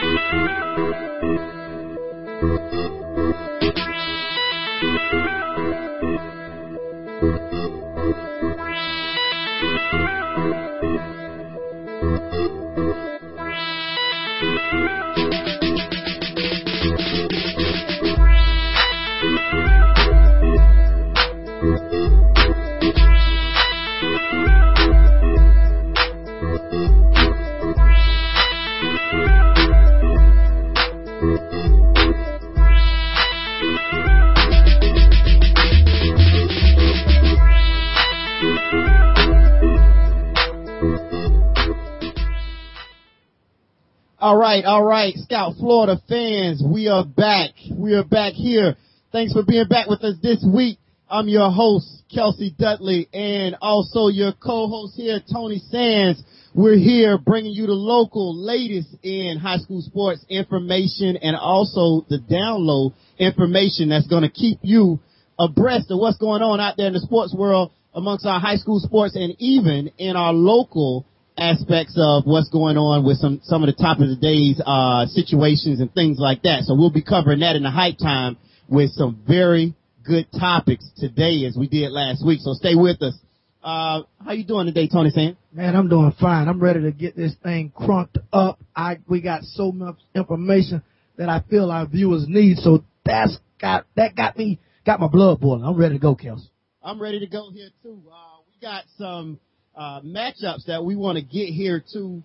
All right, Scout Florida fans, we are back. We are back here. Thanks for being back with us this week. I'm your host, Kelsey Dudley, and also your co-host here, Tony Sands. We're here bringing you the local latest in high school sports information and also the download information that's going to keep you abreast of what's going on out there in the sports world amongst our high school sports and even in our local aspects of what's going on with some of the top of the day's situations and things like that. So we'll be covering that in the hype time with some very good topics today as we did last week. So stay with us. How you doing today, Tony Sands? Man, I'm doing fine. I'm ready to get this thing crunked up. We got so much information that I feel our viewers need. So that got my blood boiling. I'm ready to go, Kelsey. I'm ready to go here too. We got some matchups that we want to get here too,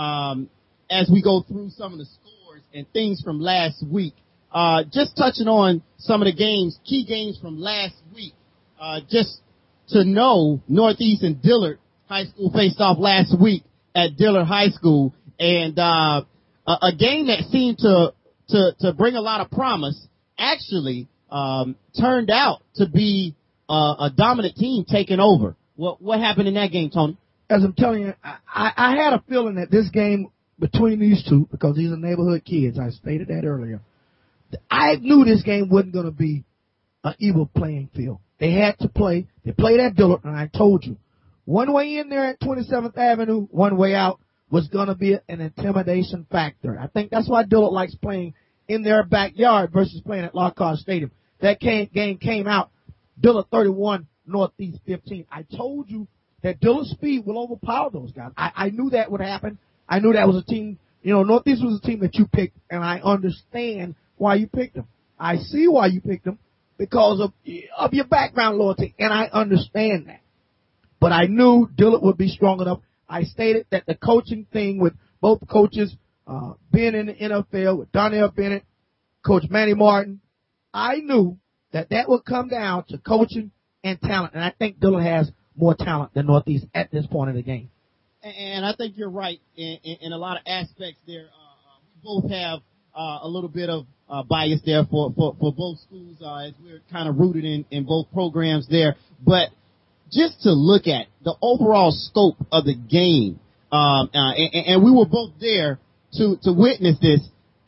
as we go through some of the scores and things from last week. Just touching on some of the games, key games from last week. Just to know, Northeast and Dillard High School faced off last week at Dillard High School, and a game that seemed to bring a lot of promise actually turned out to be a dominant team taking over. What happened in that game, Tony? As I'm telling you, I had a feeling that this game between these two, because these are neighborhood kids, I stated that earlier, I knew this game wasn't going to be an even playing field. They had to play. They played at Dillard, and I told you, one way in there at 27th Avenue, one way out was going to be an intimidation factor. I think that's why Dillard likes playing in their backyard versus playing at Lockhart Stadium. That game came out, Dillard 31, Northeast 15. I told you that Dillard's speed will overpower those guys. I knew that would happen. I knew that was a team, Northeast was a team that you picked, and I understand why you picked them. I see why you picked them because of your background loyalty, and I understand that. But I knew Dillard would be strong enough. I stated that the coaching thing with both coaches being in the NFL, with Donnell Bennett, Coach Manny Martin, I knew that would come down to coaching and talent, and I think Dillard has more talent than Northeast at this point in the game. And I think you're right in a lot of aspects there. We both have a little bit of bias there for both schools as we're kind of rooted in both programs there. But just to look at the overall scope of the game, and we were both there to witness this,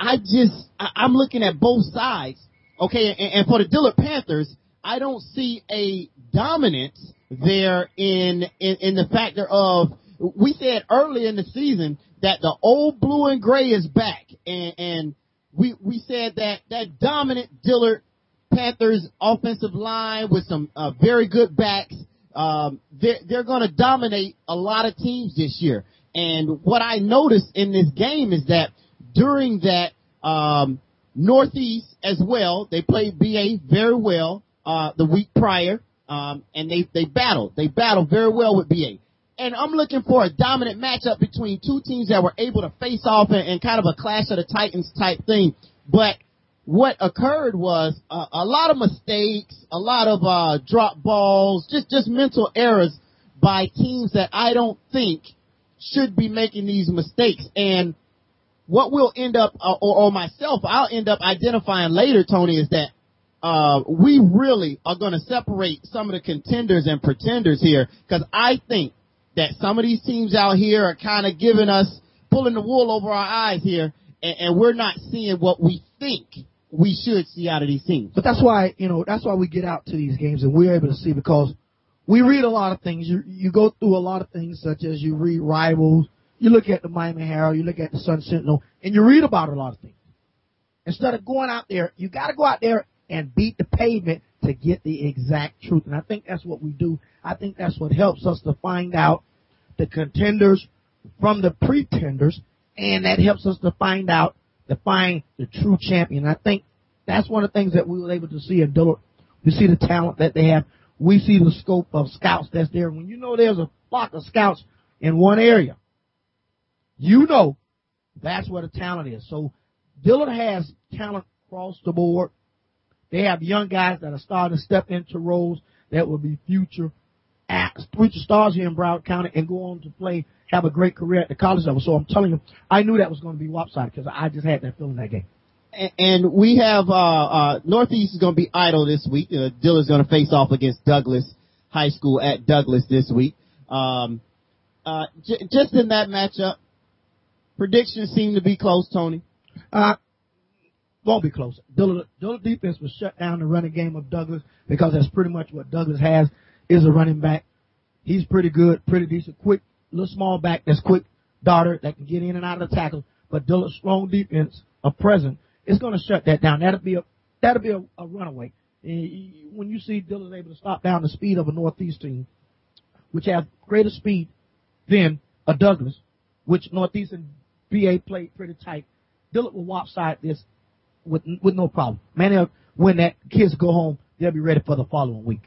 I'm looking at both sides. Okay, and for the Dillard Panthers, I don't see a dominance there in the factor of, we said earlier in the season that the old blue and gray is back, and we said that dominant Dillard Panthers offensive line with some very good backs, they're going to dominate a lot of teams this year. And what I noticed in this game is that during that Northeast as well, they played BA very well the week prior, and they battled very well with BA. And I'm looking for a dominant matchup between two teams that were able to face off and kind of a Clash of the Titans type thing. But what occurred was a lot of mistakes, a lot of drop balls, just mental errors by teams that I don't think should be making these mistakes. And what we'll end up, or myself, I'll end up identifying later, Tony, is that we really are going to separate some of the contenders and pretenders here, because I think that some of these teams out here are kind of pulling the wool over our eyes here, and we're not seeing what we think we should see out of these teams. But that's why we get out to these games and we're able to see, because we read a lot of things. You go through a lot of things, such as you read rivals, you look at the Miami Herald, you look at the Sun Sentinel, and you read about a lot of things. Instead of going out there, you got to go out there and beat the pavement to get the exact truth. And I think that's what we do. I think that's what helps us to find out the contenders from the pretenders, and that helps us to find the true champion. I think that's one of the things that we were able to see in Dillard. We see the talent that they have. We see the scope of scouts that's there. When you know there's a flock of scouts in one area, you know that's where the talent is. So Dillard has talent across the board. They have young guys that are starting to step into roles that will be future stars here in Broward County and go on to have a great career at the college level. So I'm telling you, I knew that was going to be lopsided because I just had that feeling that game. And we have Northeast is going to be idle this week. Dillard's going to face off against Douglas High School at Douglas this week. Just in that matchup, predictions seem to be close, Tony. Won't be close. Dillard defense will shut down the running game of Douglas because that's pretty much what Douglas has is a running back. He's pretty good, pretty decent, quick, little small back that's quick darter that can get in and out of the tackle. But Dillard's strong defense, a present, is going to shut that down. That'll be a runaway. When you see Dillard's able to stop down the speed of a Northeast team, which has greater speed than a Douglas, which Northeast and BA played pretty tight, Dillard will lopside this with no problem. Man, when that kids go home, they'll be ready for the following week.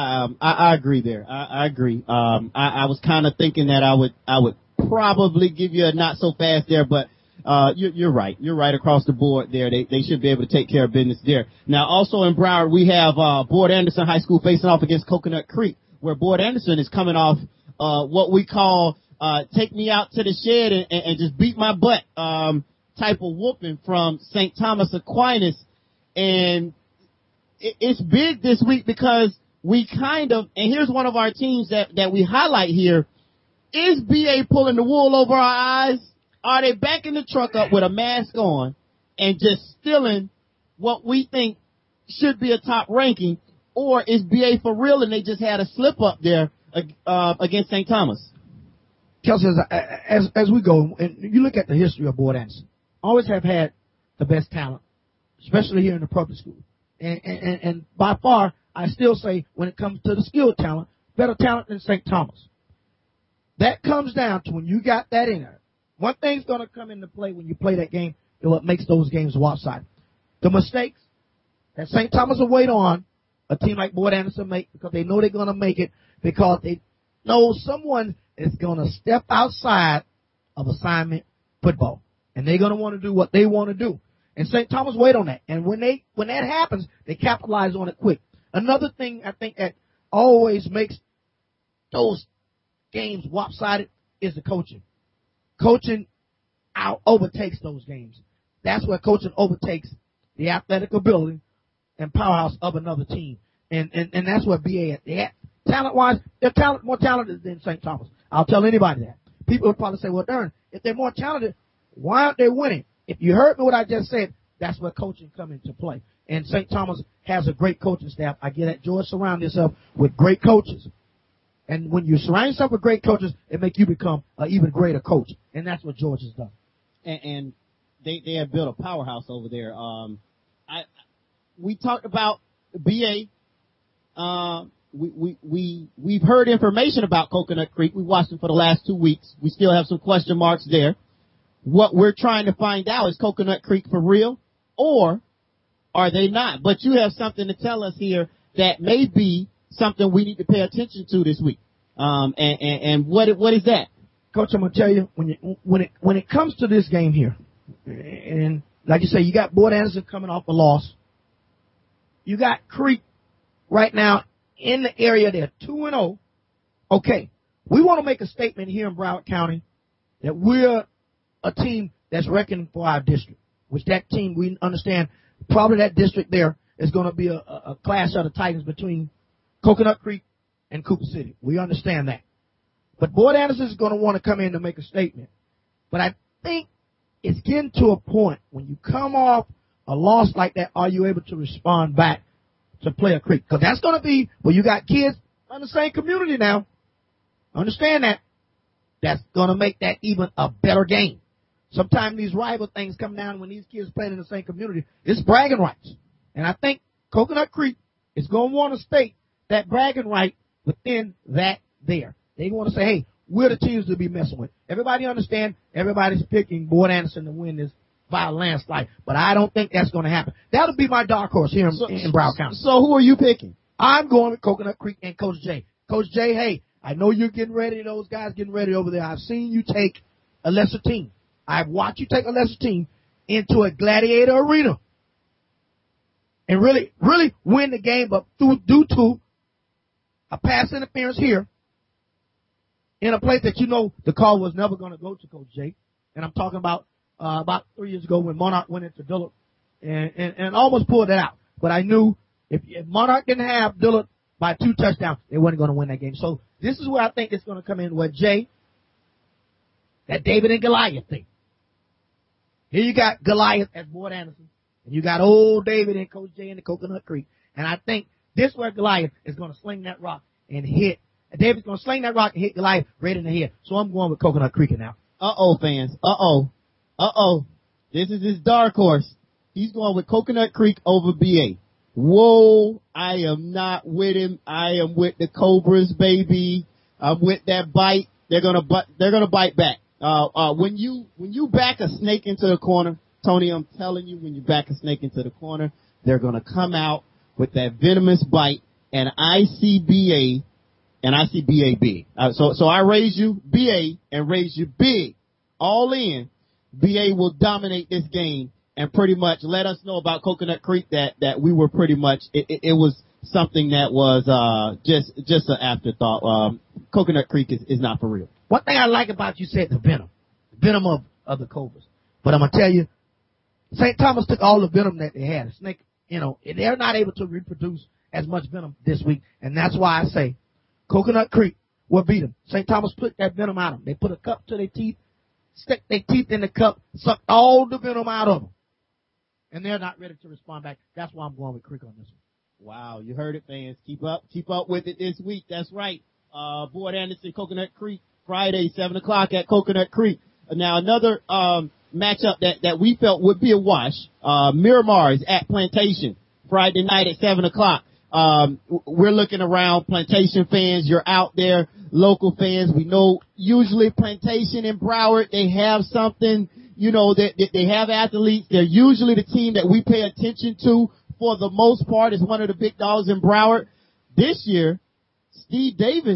I agree there. I agree. I was kind of thinking that I would probably give you a not so fast there, but you're right. You're right across the board there. They should be able to take care of business there. Now, also in Broward, we have Boyd Anderson High School facing off against Coconut Creek, where Boyd Anderson is coming off what we call take me out to the shed and just beat my butt type of whooping from St. Thomas Aquinas. And it's big this week because we and here's one of our teams that we highlight here. Is BA pulling the wool over our eyes? Are they backing the truck up with a mask on and just stealing what we think should be a top ranking? Or is BA for real and they just had a slip up there against St. Thomas? Kelsey, as we go, and you look at the history of Boyd Anderson, always have had the best talent, especially here in the public school. And by far, I still say when it comes to the skilled talent, better talent than St. Thomas. That comes down to when you got that in there. One thing's going to come into play when you play that game is what makes those games lopsided. The mistakes that St. Thomas will wait on a team like Boyd Anderson make because they know they're going to make it because they know someone is going to step outside of assignment football. And they're going to want to do what they want to do. And St. Thomas wait on that. And when that happens, they capitalize on it quick. Another thing I think that always makes those games lopsided is the coaching. Coaching overtakes those games. That's where coaching overtakes the athletic ability and powerhouse of another team. And that's what BA is. Talent-wise, they're more talented than St. Thomas. I'll tell anybody that. People will probably say, well, darn, if they're more talented, why aren't they winning? If you heard me what I just said, that's where coaching comes into play. And St. Thomas has a great coaching staff. I get that. George surround yourself with great coaches. And when you surround yourself with great coaches, it makes you become an even greater coach. And that's what George has done. And they have built a powerhouse over there. We talked about BA. We've heard information about Coconut Creek. We watched them for the last 2 weeks. We still have some question marks there. What we're trying to find out is Coconut Creek for real or are they not? But you have something to tell us here that may be something we need to pay attention to this week. And what is that? Coach, I'm gonna tell you when it comes to this game here, and like you say, you got Boyd Anderson coming off a loss. You got Creek right now in the area. They're 2-0. Okay, we want to make a statement here in Broward County that we're a team that's reckoning for our district. Which that team, we understand, probably that district there is going to be a clash of the Titans between Coconut Creek and Cooper City. We understand that. But Boyd Anderson is going to want to come in to make a statement. But I think it's getting to a point when you come off a loss like that, are you able to respond back to Player Creek? Because that's going to be, well, you got kids in the same community now. Understand that. that's going to make that even a better game. Sometimes these rival things come down when these kids playing in the same community. It's bragging rights. And I think Coconut Creek is going to want to state that bragging right within that there. They want to say, hey, we're the teams to be messing with. Everybody understand, everybody's picking Boyd Anderson to win this by a landslide. But I don't think that's going to happen. That'll be my dark horse here in Broward County. So who are you picking? I'm going with Coconut Creek and Coach J. Coach J, hey, I know you're getting ready, those guys getting ready over there. I've seen you take a lesser team. I've watched you take a lesser team into a gladiator arena and really win the game, but due to a pass interference here in a place that you know the call was never going to go to Coach J. And I'm talking about 3 years ago when Monarch went into Dillard and almost pulled it out. But I knew if Monarch didn't have Dillard by 2 touchdowns, they weren't going to win that game. So this is where I think it's going to come in, where Jay, that David and Goliath thing. Here you got Goliath as Boyd Anderson, and you got old David and Coach J in the Coconut Creek. And I think this where Goliath is going to sling that rock and hit. David's going to sling that rock and hit Goliath right in the head. So I'm going with Coconut Creek now. Uh-oh, fans. Uh-oh. This is his dark horse. He's going with Coconut Creek over BA. Whoa, I am not with him. I am with the Cobras, baby. I'm with that bite. They're gonna bite back. When you back a snake into the corner, Tony, I'm telling you, when you back a snake into the corner, they're gonna come out with that venomous bite, and I see BA, and I see BA big. So I raise you BA and raise you big. All in. BA will dominate this game and pretty much let us know about Coconut Creek that we were pretty much, it was something that was, just an afterthought. Coconut Creek is not for real. One thing I like about you said the venom of the Cobras. But I'm going to tell you, St. Thomas took all the venom that they had. A snake, they're not able to reproduce as much venom this week. And that's why I say Coconut Creek will beat them. St. Thomas put that venom out of them. They put a cup to their teeth, stuck their teeth in the cup, sucked all the venom out of them. And they're not ready to respond back. That's why I'm going with Creek on this one. Wow, you heard it, fans. Keep up with it this week. That's right. Boyd Anderson, Coconut Creek, Friday, 7 o'clock at Coconut Creek. Now another, matchup that we felt would be a wash. Miramar is at Plantation, Friday night at 7 o'clock. We're looking around, Plantation fans, you're out there, local fans. We know usually Plantation and Broward, they have something, that they have athletes. They're usually the team that we pay attention to for the most part, is one of the big dogs in Broward. This year, Steve Davis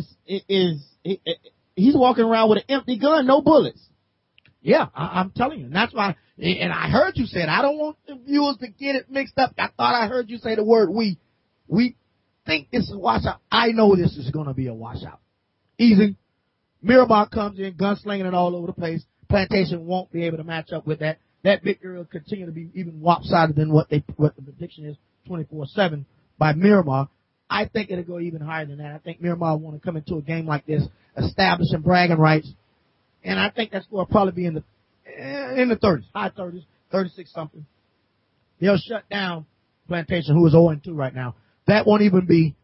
he's walking around with an empty gun, no bullets. Yeah, I'm telling you. And that's why, and I heard you say it. I don't want the viewers to get it mixed up. I thought I heard you say the word we. We think this is a washout. I know this is going to be a washout. Easy. Miramar comes in, gunslinging it all over the place. Plantation won't be able to match up with that. That victory will continue to be even lopsided than what the prediction is 24-7 by Miramar. I think it'll go even higher than that. I think Miramar want to come into a game like this, establishing bragging rights. And I think that score will probably be in the 30s, high 30s, 36 something. They'll shut down Plantation, who is 0-2 right now. That won't even be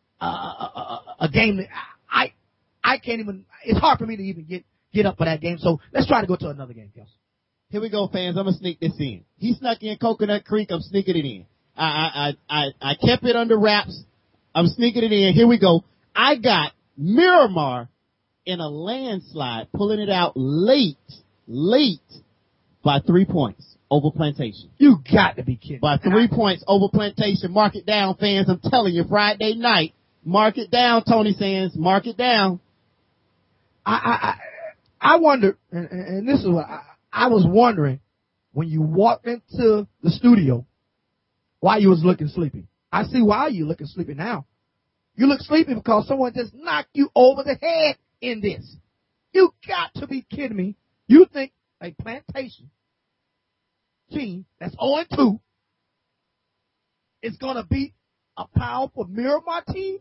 a game that I can't even. It's hard for me to even get up for that game. So let's try to go to another game, Kelsey. Here we go, fans. I'm gonna sneak this in. He snuck in Coconut Creek. I'm sneaking it in. I kept it under wraps. I'm sneaking it in. Here we go. I got Miramar in a landslide, pulling it out late by 3 points over Plantation. You got to be kidding. By 3 points over Plantation. Mark it down, fans. I'm telling you, Friday night. Mark it down, Tony Sands. Mark it down. I wonder, and this is what I was wondering when you walked into the studio, why you was looking sleepy. I see why you looking sleepy now. You look sleepy because someone just knocked you over the head in this. You got to be kidding me. You think a Plantation team that's 0-2 is going to beat a powerful Miramar team?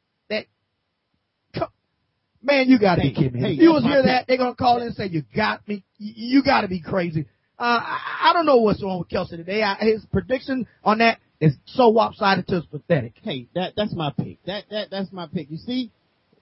Man, you got to be kidding me. If viewers hear that, they're going to call in and say, you got to be crazy. I don't know what's wrong with Kelsey today. His prediction on that is so lopsided to it's pathetic. Hey, that's my pick. That's my pick. You see,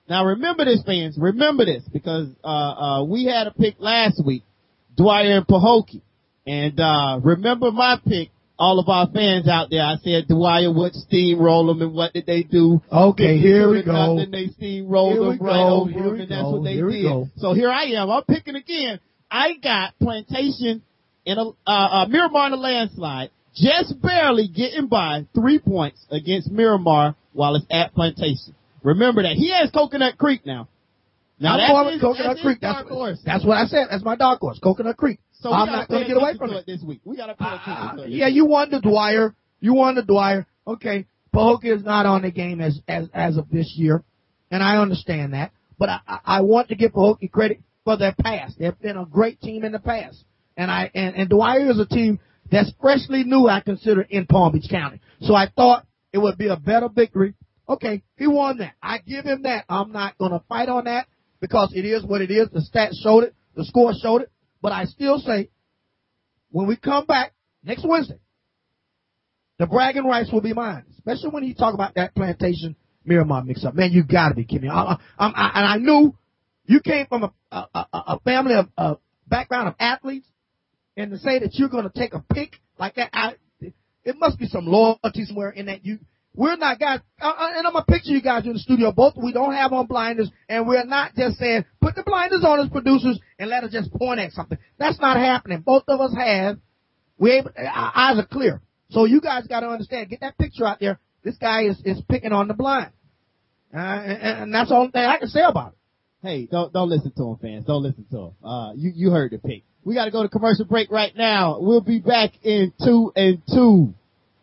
Now remember this, fans. Remember this, because we had a pick last week, Dwyer and Pahokee. And remember my pick, all of our fans out there. I said Dwyer would steamroll them, and what did they do? Okay, here we go. Then they steamrolled them right over them, and that's what they did. So here I am. I'm picking again. I got Plantation in a Miramar in a landslide, just barely getting by 3 points against Miramar while it's at Plantation. Remember that. He has Coconut Creek now. Now that's Coconut Creek. That's what I said. That's my dark horse, Coconut Creek. So I'm not going to get away from it this week. We got to pay attention to it. Yeah, you won the Dwyer. Okay, Pahokee is not on the game as of this year, and I understand that. But I want to give Pahokee credit for their past. They've been a great team in the past, and Dwyer is a team that's freshly new, I consider, in Palm Beach County. So I thought it would be a better victory. Okay, he won that. I give him that. I'm not going to fight on that because it is what it is. The stats showed it. The score showed it. But I still say, when we come back next Wednesday, the bragging rights will be mine, especially when he talk about that Plantation Miramar mix-up. Man, you got to be kidding me. And I knew you came from a family of background of athletes, and to say that you're going to take a pick like that, it must be some loyalty somewhere in that we're not guys, and I'm going to picture you guys in the studio. Both, we don't have on blinders, and we're not just saying, put the blinders on as producers and let us just point at something. That's not happening. Both of us have. Our eyes are clear. So you guys got to understand, get that picture out there. This guy is picking on the blind. And that's the only thing I can say about it. Hey, don't listen to him, fans. Don't listen to him. You heard the pick. We got to go to commercial break right now. We'll be back in 2 and 2.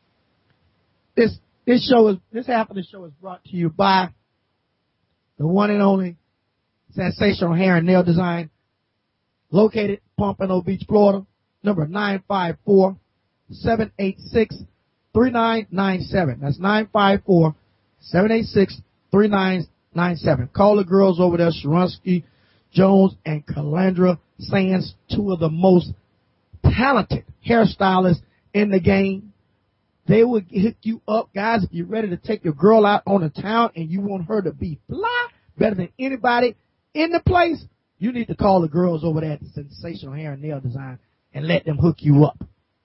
This half of the show is brought to you by the one and only Sensational Hair and Nail Design, located Pompano Beach, Florida, number 954-786-3997. That's 954-786-3997. Call the girls over there, Sharonsky, Jones, and Calandra Sands, two of the most talented hairstylists in the game. They will hook you up, guys, if you're ready to take your girl out on the town and you want her to be fly better than anybody in the place. You need to call the girls over there at the Sensational Hair and Nail Design and let them hook you up.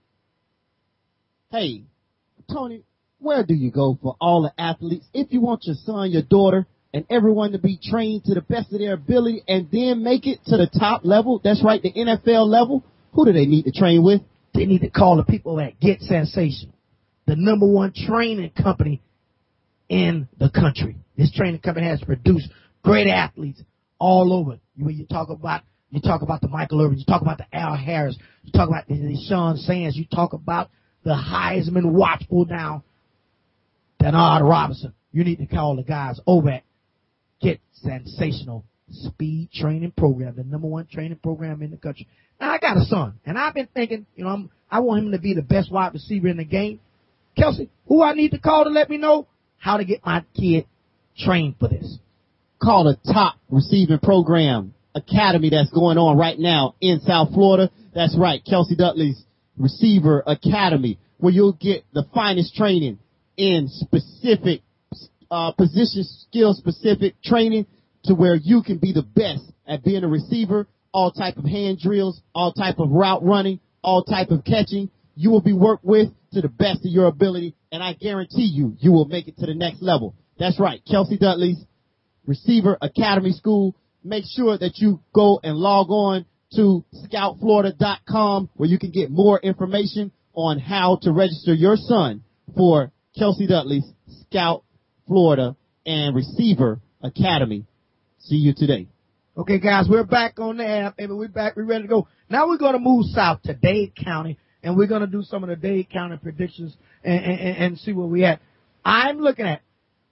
Hey, Tony, where do you go for all the athletes? If you want your son, your daughter, and everyone to be trained to the best of their ability and then make it to the top level, that's right, the NFL level, who do they need to train with? They need to call the people at Get Sensational, the number one training company in the country. This training company has produced great athletes all over. When you talk about the Michael Irvin, you talk about the Al Harris, you talk about the Sean Sands, you talk about the Heisman watchful now, Denard Robinson. You need to call the guys over at Get Sensational Speed Training Program, the number one training program in the country. Now, I got a son, and I've been thinking, I want him to be the best wide receiver in the game. Kelsey, who I need to call to let me know how to get my kid trained for this? Call the top receiving program academy that's going on right now in South Florida. That's right, Kelsey Dudley's Receiver Academy, where you'll get the finest training in specific position, skill-specific training to where you can be the best at being a receiver, all type of hand drills, all type of route running, all type of catching. You will be worked with to the best of your ability, and I guarantee you will make it to the next level. That's right, Kelsey Dudley's Receiver Academy School. Make sure that you go and log on to scoutflorida.com where you can get more information on how to register your son for Kelsey Dudley's Scout Florida and Receiver Academy. See you today. Okay, guys, we're back on the app. Baby, we're back. We're ready to go. Now we're going to move south to Dade County, and we're going to do some of the Dade County predictions and see where we at. I'm looking at,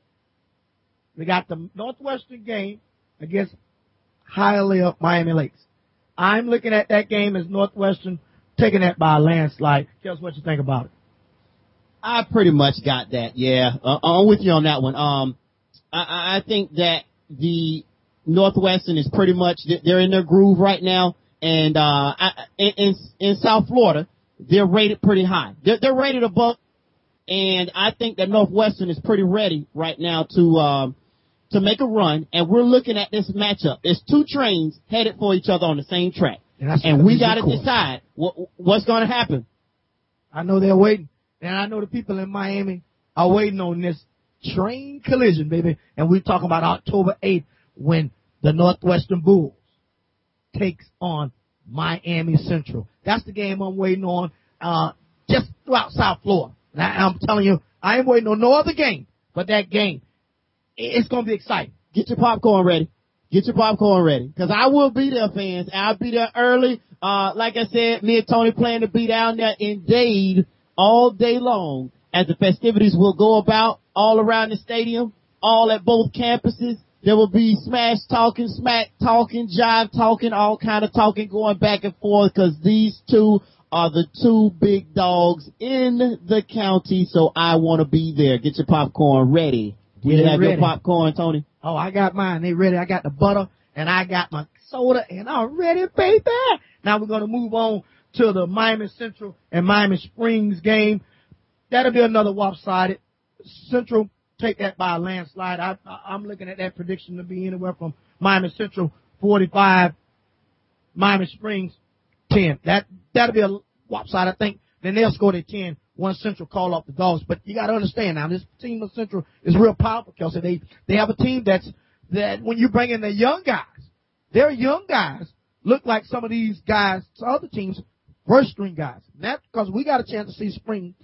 we got the Northwestern game against Hialeah Miami Lakes. I'm looking at that game as Northwestern taking that by a landslide. Tell us what you think about it. I pretty much got that, yeah. I'm with you on that one. I think that the Northwestern is pretty much, they're in their groove right now, and in South Florida, they're rated pretty high. They're rated above, and I think that Northwestern is pretty ready right now to make a run, and we're looking at this matchup. There's two trains headed for each other on the same track. And we got to decide what's going to happen. I know they're waiting. And I know the people in Miami are waiting on this train collision, baby. And we're talking about October 8th when the Northwestern Bulls takes on Miami Central. That's the game I'm waiting on just throughout South Florida. And I'm telling you, I ain't waiting on no other game but that game. It's going to be exciting. Get your popcorn ready. Get your popcorn ready. Because I will be there, fans. I'll be there early. Like I said, me and Tony plan to be down there in Dade all day long as the festivities will go about all around the stadium, all at both campuses. There will be smash talking, smack talking, jive talking, all kind of talking going back and forth because these two are the two big dogs in the county, so I want to be there. Get your popcorn ready. Do you have your popcorn, Tony? Oh, I got mine. They ready. I got the butter, and I got my soda, and I'm ready, baby. Now we're going to move on to the Miami Central and Miami Springs game. That'll be another lopsided. Central take that by a landslide. I'm looking at that prediction to be anywhere from Miami Central 45, Miami Springs 10. That'll be a lopsided. I think then they'll score their 10 once Central call off the dogs. But you got to understand now, this team of Central is real powerful because they have a team that when you bring in the young guys, their young guys look like some of these guys, some other teams, first string guys. And that's because we got a chance to see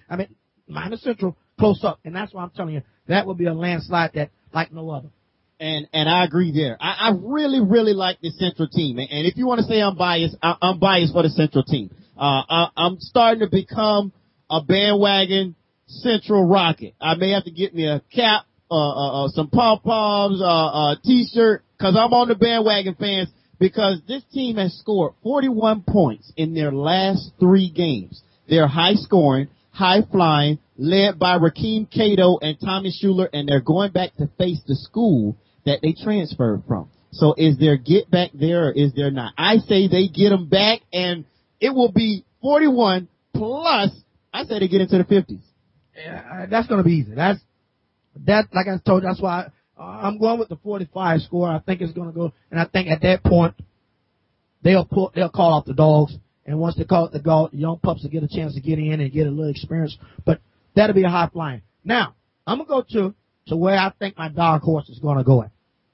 Miami Central close up. And that's why I'm telling you, that will be a landslide that like no other. And I agree there. I really, really like the Central team. And if you want to say I'm biased, I'm biased for the Central team. I'm starting to become a bandwagon Central Rocket. I may have to get me a cap, some pom-poms, a t-shirt, cause I'm on the bandwagon, fans, because this team has scored 41 points in their last 3 games. They're high scoring, high flying, led by Rakeem Cato and Tommy Schuler, and they're going back to face the school that they transferred from. So is there get back there or is there not? I say they get them back, and it will be 41 plus. I say they get into the 50s. Yeah, that's going to be easy. That like I told you, that's why I'm going with the 45 score. I think it's going to go, and I think at that point they'll call off the dogs, and once they call it the dog, the young pups will get a chance to get in and get a little experience. But that'll be a high flying. Now I'm going to go to where I think my dark horse is going to go at.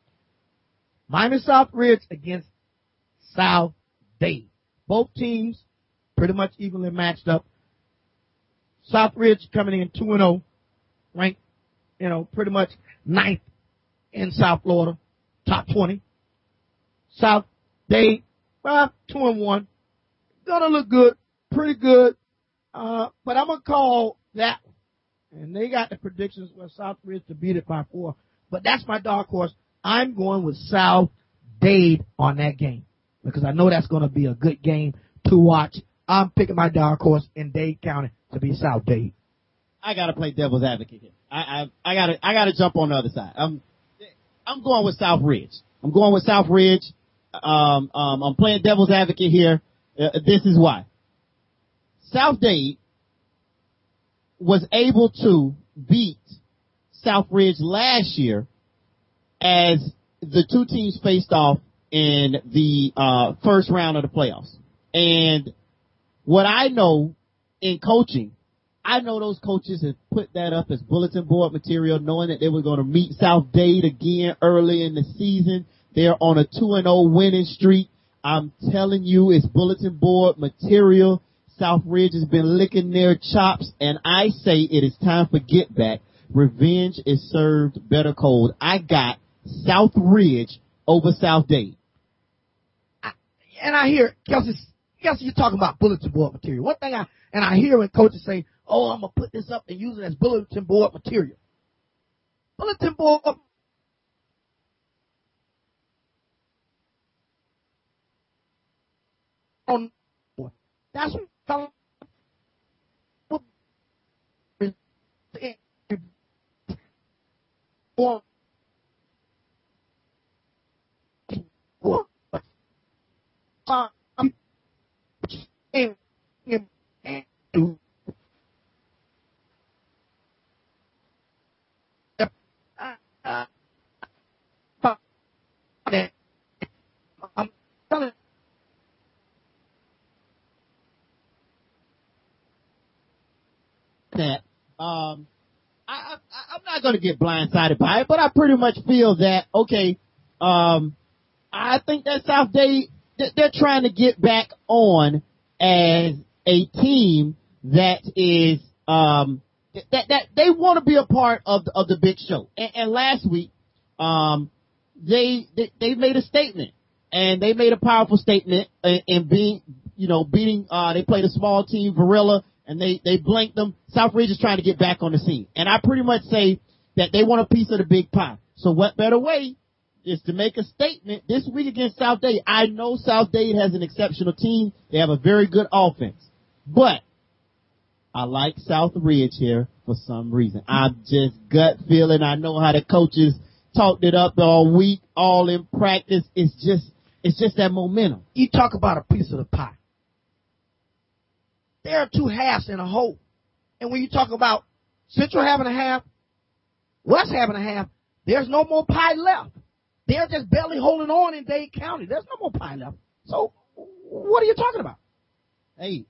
Miami South Ridge against South Dade. Both teams pretty much evenly matched up. South Ridge coming in 2-0, ranked, pretty much 9th in South Florida, top 20. South Dade, 2-1, gonna look good, pretty good, but I'm gonna call that one. And they got the predictions where South Ridge to beat it by 4, but that's my dark horse. I'm going with South Dade on that game because I know that's gonna be a good game to watch. I'm picking my dark horse in Dade County to be South Dade. I gotta play devil's advocate here. I gotta jump on the other side. I'm going with South Ridge. I'm going with South Ridge. I'm playing devil's advocate here. This is why. South Dade was able to beat South Ridge last year as the two teams faced off in the first round of the playoffs. And what I know in coaching, I know those coaches have put that up as bulletin board material, knowing that they were going to meet South Dade again early in the season. They're on a 2-0 winning streak. I'm telling you, it's bulletin board material. South Ridge has been licking their chops, and I say it is time for get back. Revenge is served better cold. I got South Ridge over South Dade. And I hear, Kelsey, you're talking about bulletin board material. One thing I hear when coaches say, oh, I'm going to put this up and use it as bulletin board material. Bulletin board. That's that, I'm not going to get blindsided by it, but I pretty much feel that, okay, I think that South Dade, they're trying to get back on as a team that is, that they want to be a part of the big show. And last week, they made a statement, and they made a powerful statement in beating, they played a small team, Varilla, and they blanked them. Southridge is trying to get back on the scene. And I pretty much say that they want a piece of the big pie. So what better way is to make a statement this week against South Dade? I know South Dade has an exceptional team. They have a very good offense. But I like Southridge here for some reason. I'm just gut feeling. I know how the coaches talked it up all week, all in practice. It's just that momentum. You talk about a piece of the pie. There are two halves in a whole. And when you talk about Central having a half, West having a half, there's no more pie left. They're just barely holding on in Dade County. There's no more pie left. So what are you talking about? Hey,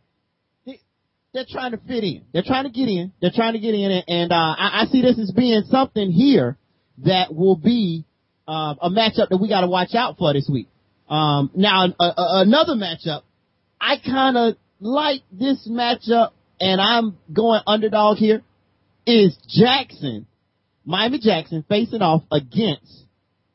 they're trying to fit in. They're trying to get in. They're trying to get in. And I see this as being something here that will be a matchup that we got to watch out for this week. Now, another matchup, I kind of like this matchup, and I'm going underdog here, is Miami Jackson facing off against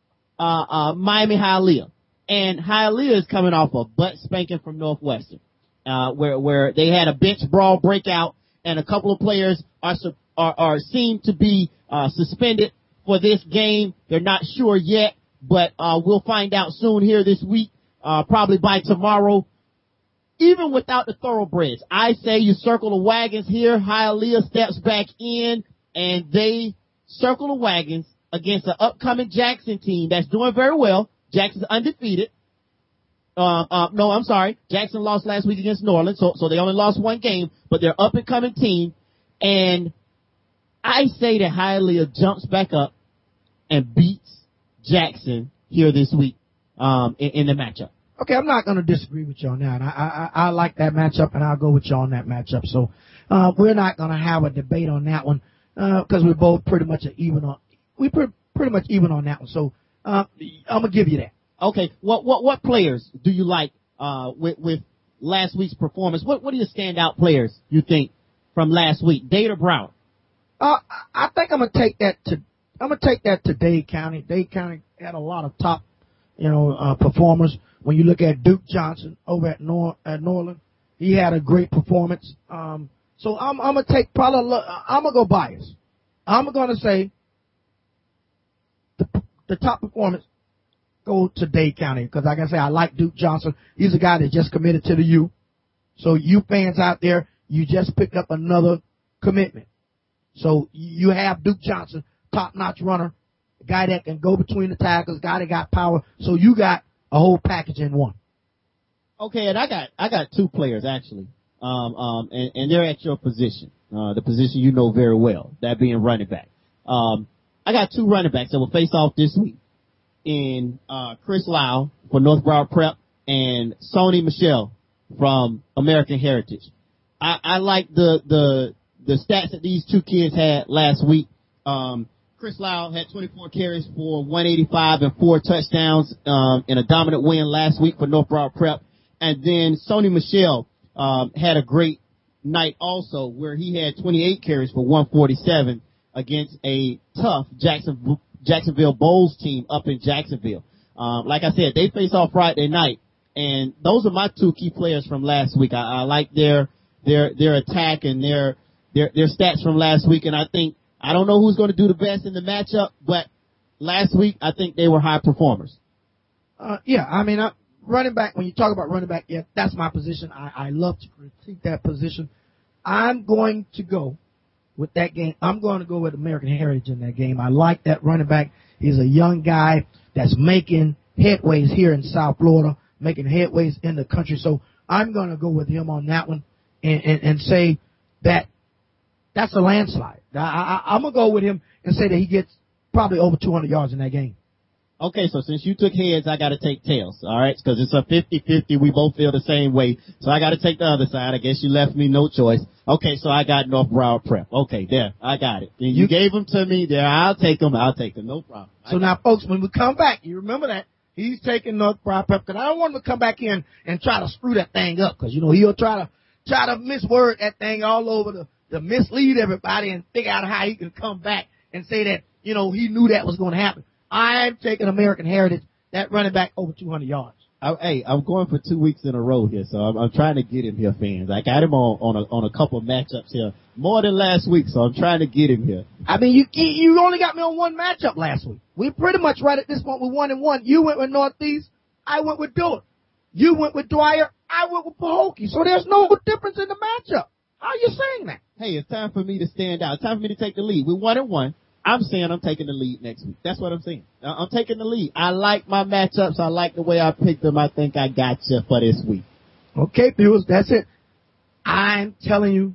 Miami Hialeah. And Hialeah is coming off a butt spanking from Northwestern, where they had a bench brawl breakout, and a couple of players are seen to be suspended for this game. They're not sure yet, but we'll find out soon here this week, probably by tomorrow. Even without the thoroughbreds, I say you circle the wagons here. Hialeah steps back in, and they circle the wagons against an upcoming Jackson team that's doing very well. Jackson's undefeated. No, I'm sorry. Jackson lost last week against New Orleans, so they only lost one game, but they're up and coming team. And I say that Hialeah jumps back up and beats Jackson here this week, in the matchup. Okay, I'm not going to disagree with you on that. I like that matchup, and I'll go with you on that matchup. So, we're not going to have a debate on that one, because we're both pretty much even on that one. So, I'm going to give you that. Okay. What players do you like, with last week's performance? What are your standout players you think from last week? Dade or Brown? I think I'm going to take that to Dade County. Dade County had a lot of top, performers. When you look at Duke Johnson over at Norland, he had a great performance. So I'm going to take I'm going to go bias. I'm going to say the top performance go to Dade County, because like I say, I like Duke Johnson. He's a guy that just committed to the U. So you fans out there, you just picked up another commitment. So you have Duke Johnson, top-notch runner, a guy that can go between the tackles, guy that got power. So you got a whole package in one. Okay, and I got two players actually, and they're at your position, the position you know very well, that being running back. I got two running backs that will face off this week in Chris Lau for North Broward Prep and Sony Michelle from American Heritage. I like the stats that these two kids had last week. Chris Lau had 24 carries for 185 and 4 touchdowns in a dominant win last week for North Broward Prep. And then Sony Michelle had a great night also, where he had 28 carries for 147 against a tough Jacksonville Bulls team up in Jacksonville. Like I said, they face off Friday night, and those are my two key players from last week. I like their attack and their stats from last week, and I don't know who's going to do the best in the matchup, but last week I think they were high performers. Running back, when you talk about running back, yeah, that's my position. I love to critique that position. I'm going to go with that game. I'm going to go with American Heritage in that game. I like that running back. He's a young guy that's making headways here in South Florida, making headways in the country. So I'm going to go with him on that one and say that that's a landslide. I'm going to go with him and say that he gets probably over 200 yards in that game. Okay, so since you took heads, I gotta take tails, alright? Cause it's a 50-50, we both feel the same way. So I gotta take the other side. I guess you left me no choice. Okay, so I got North Broward Prep. Okay, there, I got it. And you gave them to me, there, I'll take them, no problem. So now folks, when we come back, you remember that, he's taking North Broward Prep, cause I don't want him to come back in and try to screw that thing up, cause he'll try to misword that thing all over to mislead everybody and figure out how he can come back and say that, he knew that was going to happen. I'm taking American Heritage, that running back over 200 yards. I'm going for 2 weeks in a row here, so I'm trying to get him here, fans. I got him on a couple of matchups here, more than last week, so I'm trying to get him here. I mean, you only got me on one matchup last week. We pretty much right at this point with 1-1. You went with Northeast, I went with Dillard. You went with Dwyer, I went with Pahokee. So there's no difference in the matchup. How are you saying that? Hey, it's time for me to stand out. It's time for me to take the lead. We're 1-1. I'm saying I'm taking the lead next week. That's what I'm saying. I'm taking the lead. I like my matchups. I like the way I picked them. I think I got you for this week. Okay, viewers, that's it. I'm telling you,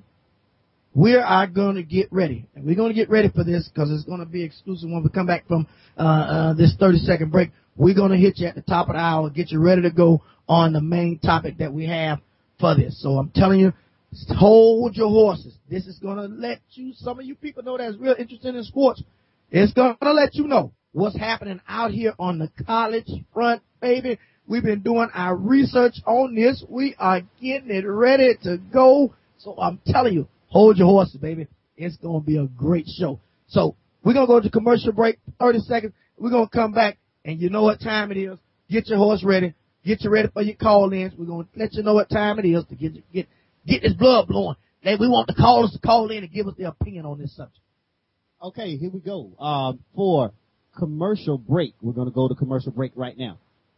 we are going to get ready. And we're going to get ready for this because it's going to be exclusive when we come back from this 30-second break. We're going to hit you at the top of the hour, get you ready to go on the main topic that we have for this. So I'm telling you, hold your horses. This is going to let you, some of you people know that's real interested in sports. It's going to let you know what's happening out here on the college front, baby. We've been doing our research on this. We are getting it ready to go. So I'm telling you, hold your horses, baby. It's going to be a great show. So we're going to go to commercial break, 30 seconds. We're going to come back, and you know what time it is. Get your horse ready. Get you ready for your call-ins. We're going to let you know what time it is to get this blood blowing. We want the callers to call in and give us their opinion on this subject. Okay, here we go. For commercial break, we're going to go to commercial break right now.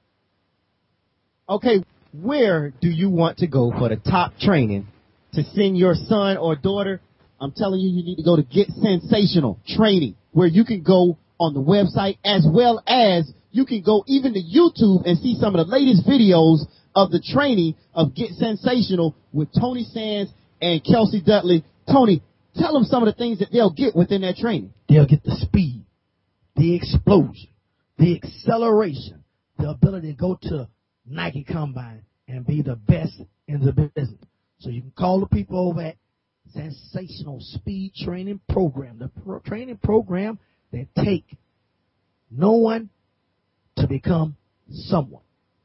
Okay, where do you want to go for the top training to send your son or daughter? I'm telling you, you need to go to Get Sensational Training, where you can go on the website as well as you can go even to YouTube and see some of the latest videos of the training of Get Sensational with Tony Sands and Kelsey Dudley. Tony, tell them some of the things that they'll get within that training. They'll get the speed, the explosion, the acceleration, the ability to go to Nike Combine and be the best in the business. So you can call the people over at Sensational Speed Training Program, the training program that take no one to become someone.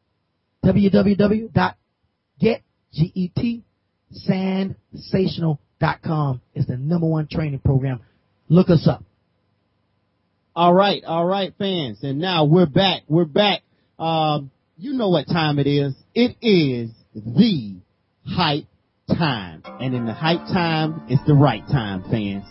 www.getsensational.com is the #1 training program. Look us up. All right, fans. And now we're back. You know what time it is. It is the hype time. And in the hype time, it's the right time, fans.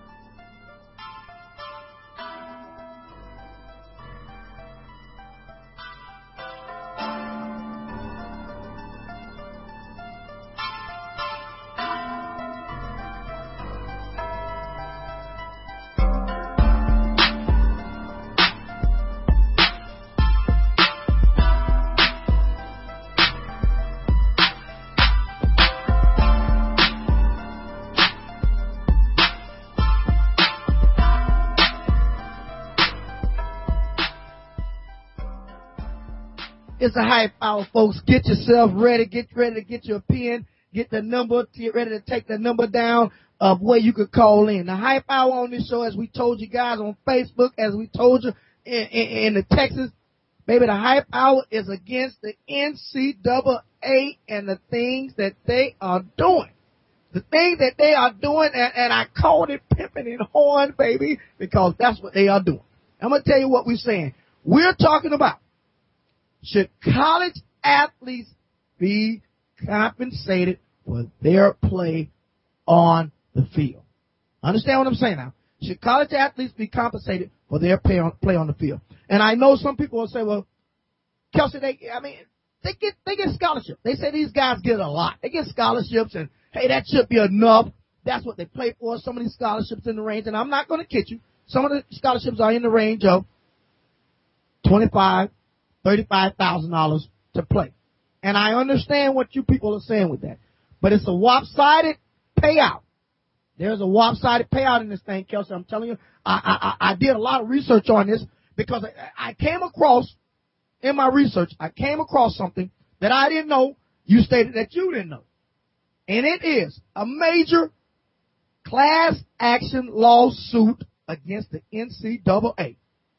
It's a hype hour, folks. Get yourself ready. Get ready to get your pen. Get the number. Get ready to take the number down of where you could call in. The hype hour on this show, as we told you guys on Facebook, as we told you in the Texas, baby, the hype hour is against the NCAA and the things that they are doing. The things that they are doing, and I called it pimping and horn, baby, because that's what they are doing. I'm going to tell you what we're saying. We're talking about, should college athletes be compensated for their play on the field? Understand what I'm saying now? Should college athletes be compensated for their play on the field? And I know some people will say, well, Kelsey, they get scholarships. They say these guys get a lot. They get scholarships, and hey, that should be enough. That's what they play for. Some of these scholarships in the range, and I'm not going to kid you, some of the scholarships are in the range of $25,000, $35,000 to play. And I understand what you people are saying with that. But it's a lopsided payout. There's a lopsided payout in this thing, Kelsey. I'm telling you, I did a lot of research on this because I came across, in my research, I came across something that I didn't know. You stated that you didn't know. And it is a major class action lawsuit against the NCAA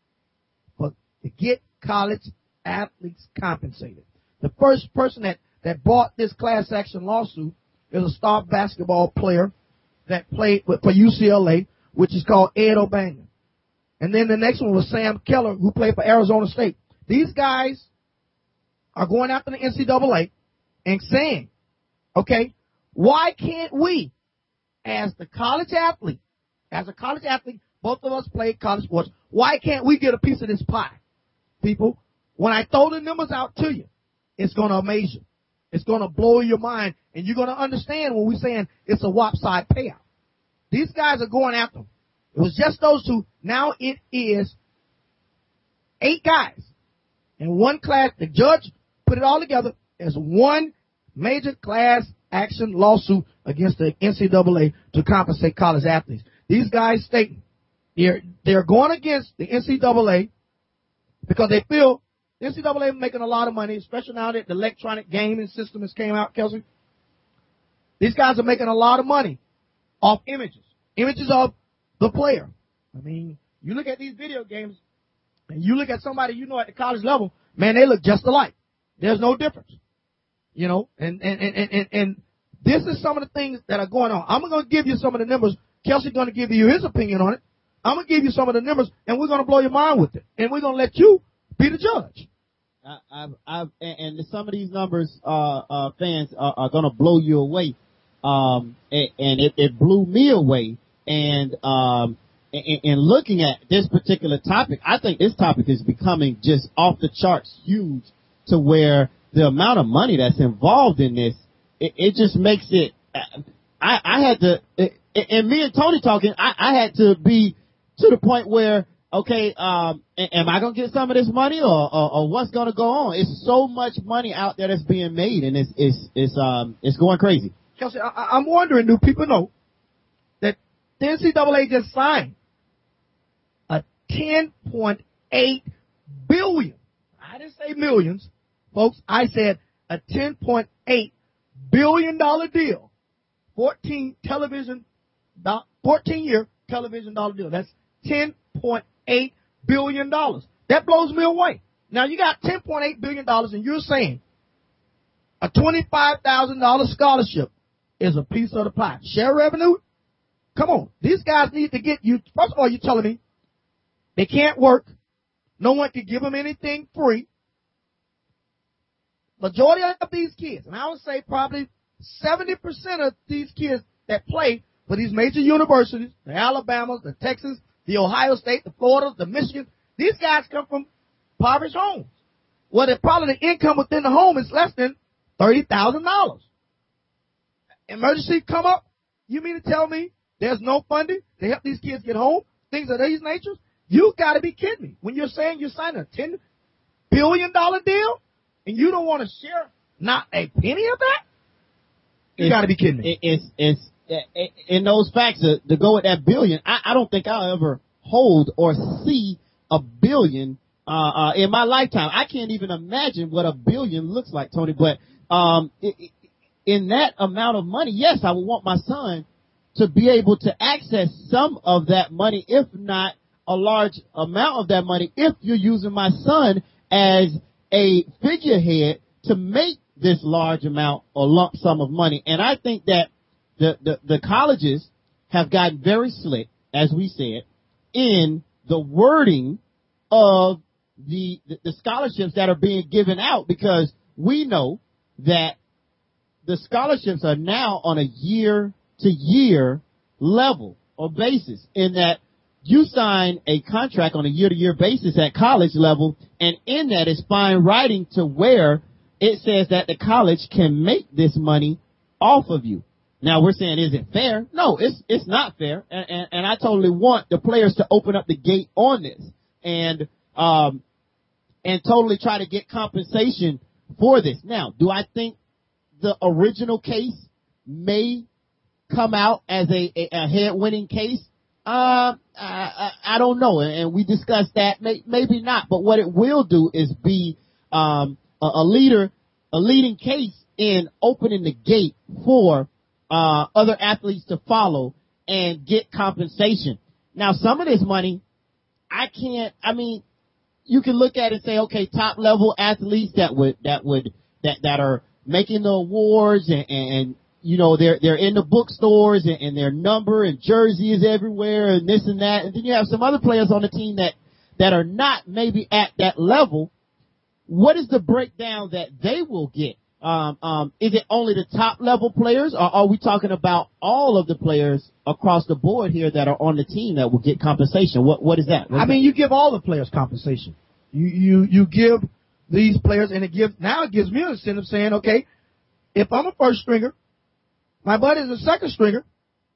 to get college athletes compensated. The first person that brought this class action lawsuit is a star basketball player that played for UCLA, which is called Ed O'Banion. And then the next one was Sam Keller, who played for Arizona State. These guys are going after the NCAA and saying, okay, why can't we, as a college athlete, both of us played college sports, why can't we get a piece of this pie? People, when I throw the numbers out to you, it's going to amaze you. It's going to blow your mind, and you're going to understand when we're saying it's a whop-side payout. These guys are going after them. It was just those two. Now it is 8 guys. In one class, the judge put it all together as one major class action lawsuit against the NCAA to compensate college athletes. These guys stating they're going against the NCAA because they feel the NCAA is making a lot of money, especially now that the electronic gaming system has came out, Kelsey. These guys are making a lot of money off images of the player. I mean, you look at these video games, and you look at somebody you know at the college level, man, they look just alike. There's no difference. You know, and this is some of the things that are going on. I'm going to give you some of the numbers. Kelsey's going to give you his opinion on it. I'm going to give you some of the numbers, and we're going to blow your mind with it. And we're going to let you be the judge. And some of these numbers, fans are going to blow you away. And it blew me away. And looking at this particular topic, I think this topic is becoming just off the charts huge, to where the amount of money that's involved in this, it just makes it, I had to, and me and Tony talking, I had to be to the point where, okay, am I going to get some of this money or what's going to go on? It's so much money out there that's being made, and it's going crazy. Kelsey, I'm wondering, do people know that the NCAA just signed a $10.8 billion. I didn't say millions, folks. I said a $10.8 billion deal. 14-year television dollar deal. That's $10.8 billion. That blows me away. Now you got $10.8 billion and you're saying a $25,000 scholarship is a piece of the pie. Share revenue? Come on. These guys need to get you. First of all, you're telling me they can't work. No one can give them anything free. Majority of these kids, and I would say probably 70% of these kids that play for these major universities, the Alabamas, the Texas, the Ohio State, the Floridas, the Michigan, these guys come from impoverished homes. Well, probably the income within the home is less than $30,000. Emergency come up, you mean to tell me there's no funding to help these kids get home? Things of these natures? You got to be kidding me. When you're saying you're signing a $10 billion deal and you don't want to share not a penny of that? You got to be kidding me. It's in those facts to go with that billion. I don't think I'll ever hold or see a billion in my lifetime. I can't even imagine what a billion looks like, Tony. But in that amount of money, yes, I would want my son to be able to access some of that money, if not a large amount of that money, if you're using my son as a figurehead to make this large amount or lump sum of money. And I think that the colleges have gotten very slick, as we said, in the wording of the scholarships that are being given out, because we know that the scholarships are now on a year-to-year level or basis, in that you sign a contract on a year-to-year basis at college level, and in that is fine writing to where it says that the college can make this money off of you. Now we're saying, is it fair? No, it's not fair, and I totally want the players to open up the gate on this and totally try to get compensation for this. Now, do I think the original case may come out as a head-winning case? I don't know, and we discussed that. Maybe not, but what it will do is be a leading case in opening the gate for other athletes to follow and get compensation. Now, some of this money, you can look at it and say, okay, top level athletes that are making the awards and you know, they're in the bookstores and their number and jersey is everywhere and this and that. And then you have some other players on the team that are not maybe at that level. What is the breakdown that they will get? Is it only the top level players, or are we talking about all of the players across the board here that are on the team that will get compensation? What is that? You give all the players compensation. You give these players, and it gives me an incentive saying, okay, if I'm a first stringer, my buddy's a second stringer,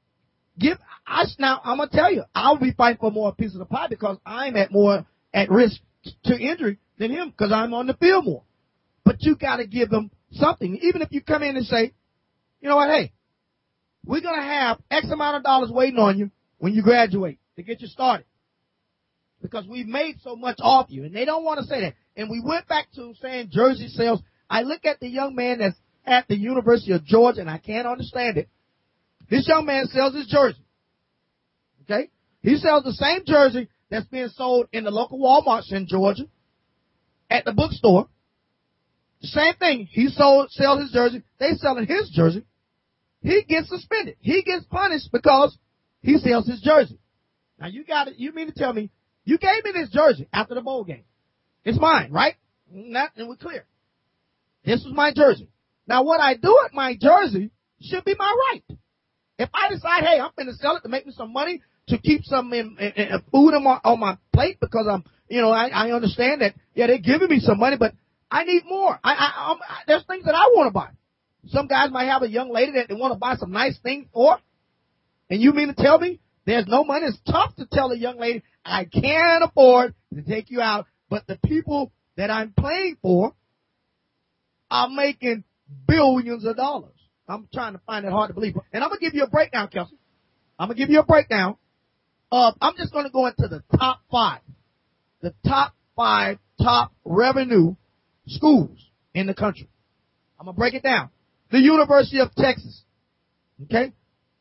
now I'm gonna tell you, I'll be fighting for more piece of the pie because I'm more at risk to injury than him because I'm on the field more. But you gotta give them something. Even if you come in and say, you know what, hey, we're gonna have X amount of dollars waiting on you when you graduate to get you started. Because we've made so much off you. And they don't want to say that. And we went back to saying jersey sales. I look at the young man that's at the University of Georgia, and I can't understand it. This young man sells his jersey. Okay? He sells the same jersey that's being sold in the local Walmarts in Georgia, at the bookstore. The same thing. He sells his jersey. They selling his jersey. He gets suspended. He gets punished because he sells his jersey. Now you mean to tell me, you gave me this jersey after the bowl game. It's mine, right? And we're clear. This was my jersey. Now, what I do with my jersey should be my right. If I decide, hey, I'm going to sell it to make me some money to keep some food on my plate because I understand that, yeah, they're giving me some money, but I need more. There's things that I want to buy. Some guys might have a young lady that they want to buy some nice things for, and you mean to tell me there's no money? It's tough to tell a young lady, I can't afford to take you out, but the people that I'm playing for are making billions of dollars. I'm trying to find it hard to believe. And I'm going to give you a breakdown, Kelsey. I'm going to give you a breakdown of, I'm just going to go into the top five. The top five top revenue schools in the country. I'm going to break it down. The University of Texas. Okay?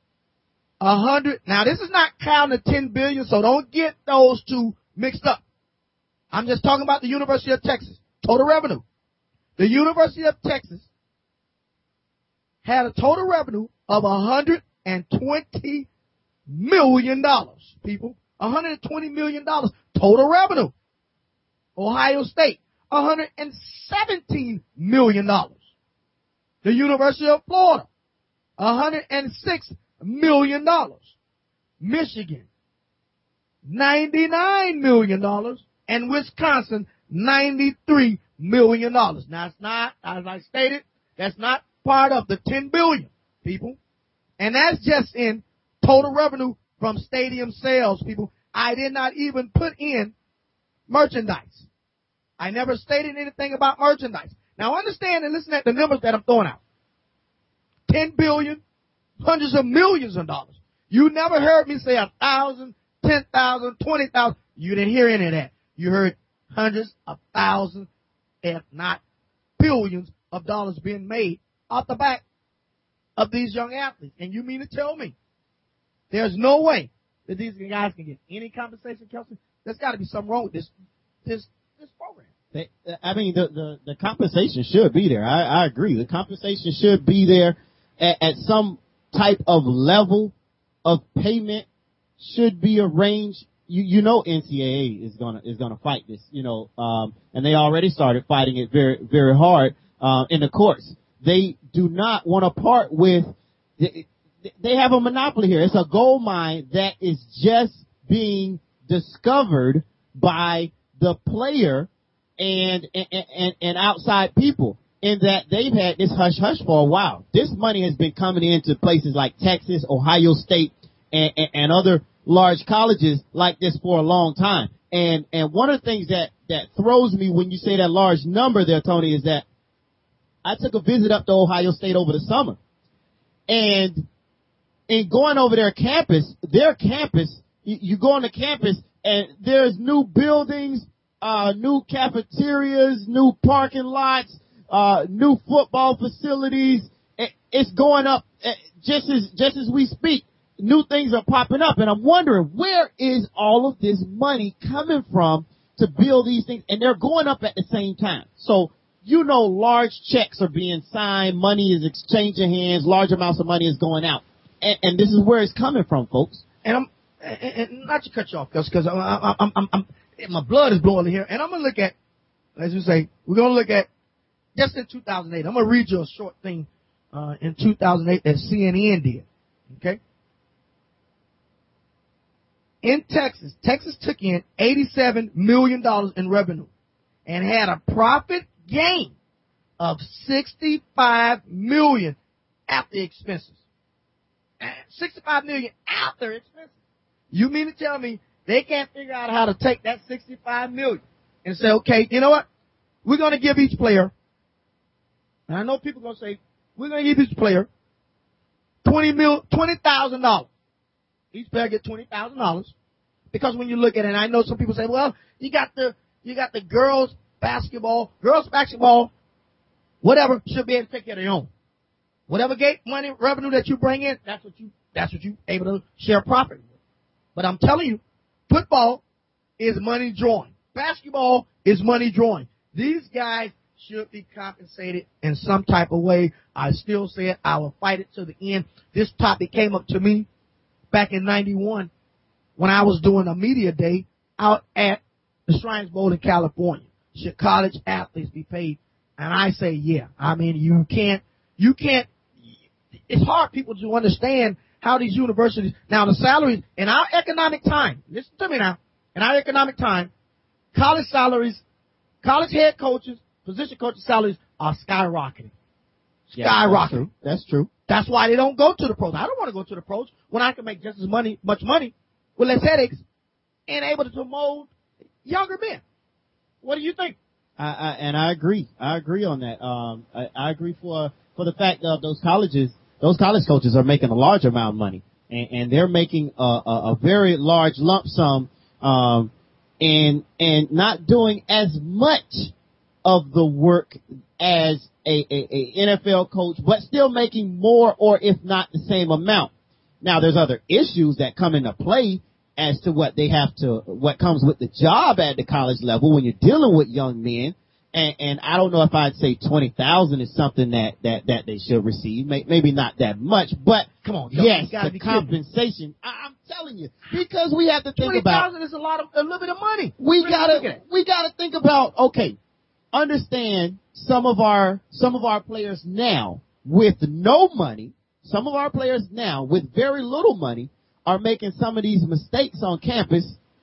100. Now, this is not counting the 10 billion, so don't get those two mixed up. I'm just talking about the University of Texas. Total revenue. The University of Texas had a total revenue of $120 million, people. $120 million total revenue. Ohio State, $117 million. The University of Florida, $106 million. Michigan, $99 million. And Wisconsin, $93 million. Now, it's not, as I stated, that's not part of the 10 billion, people. And that's just in total revenue from stadium sales, people. I did not even put in merchandise. I never stated anything about merchandise. Now understand and listen at the numbers that I'm throwing out. 10 billion, hundreds of millions of dollars. You never heard me say 1,000, 10,000, 20,000. You didn't hear any of that. You heard hundreds of thousands, if not billions of dollars being made off the back of these young athletes. And you mean to tell me there's no way that these guys can get any compensation, Kelsey? There's got to be something wrong with this program. The compensation should be there. I agree. The compensation should be there at some type of level of payment should be arranged. You know NCAA is gonna fight this, and they already started fighting it very, very hard in the courts. They do not want to part with. They have a monopoly here. It's a gold mine that is just being discovered by the player and outside people, in that they've had this hush hush for a while. This money has been coming into places like Texas, Ohio State, and other large colleges like this for a long time. And one of the things that throws me when you say that large number there, Tony, is that I took a visit up to Ohio State over the summer. And in going over their campus, You go on the campus and there's new buildings, new cafeterias, new parking lots, new football facilities. It's going up just as we speak. New things are popping up, and I'm wondering, where is all of this money coming from to build these things? And they're going up at the same time. So, large checks are being signed, money is exchanging hands, large amounts of money is going out. And this is where it's coming from, folks. And not to cut you off, because my blood is boiling here, and I'm going to look at, as you say, we're going to look at just in 2008. I'm going to read you a short thing in 2008 that CNN did. Okay? In Texas took in $87 million in revenue and had a profit gain of $65 million after expenses. $65 million after expenses. You mean to tell me they can't figure out how to take that $65 million and say, okay, you know what? We're going to give each player, and I know people are going to say, we're going to give each player $20,000. Each player get $20,000. Because when you look at it, and I know some people say, well, you got the girls basketball, whatever, should be able to take care of their own. Whatever money, revenue that you bring in, that's what you able to share profit with. But I'm telling you, football is money drawing. Basketball is money drawing. These guys should be compensated in some type of way. I still say it. I will fight it to the end. This topic came up to me back in 91 when I was doing a media day out at the Shrines Bowl in California. Should college athletes be paid? And I say, yeah. I mean, you can't, it's hard people to understand how these universities, now the salaries, in our economic time, listen to me now, in our economic time, college salaries, college head coaches, position coaches' salaries are skyrocketing. Skyrocketing. Yeah, that's true. That's why they don't go to the pros. I don't want to go to the pros when I can make just as much money with less headaches and able to mold younger men. What do you think? I agree. I agree on that. I agree for the fact of those college coaches are making a large amount of money, and they're making a very large lump sum, and not doing as much of the work as a NFL coach, but still making more, or if not the same amount. Now, there's other issues that come into play as to what comes with the job at the college level when you're dealing with young men. And I don't know if I'd say 20,000 is something that they should receive. Maybe not that much, but come on, yes, the compensation. I'm telling you, because we have to think about 20,000 is a little bit of money. We gotta think about, okay, understand some of our players now with no money. Some of our players now with very little money are making some of these mistakes on campus,